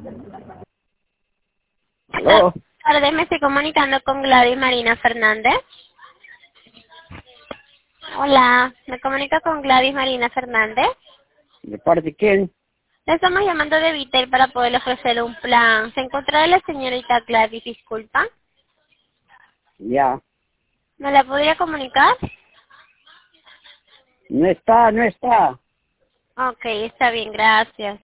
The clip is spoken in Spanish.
¿Aló? Buenas tardes, me estoy comunicando con Gladys Marina Fernández. Hola, me comunico con Gladys Marina Fernández. ¿De parte de quién? Le estamos llamando de Vitel para poder ofrecer un plan. ¿Se encontrará la señorita Gladys, disculpa? Ya. ¿Me la podría comunicar? No está, no está. Ok, está bien, gracias.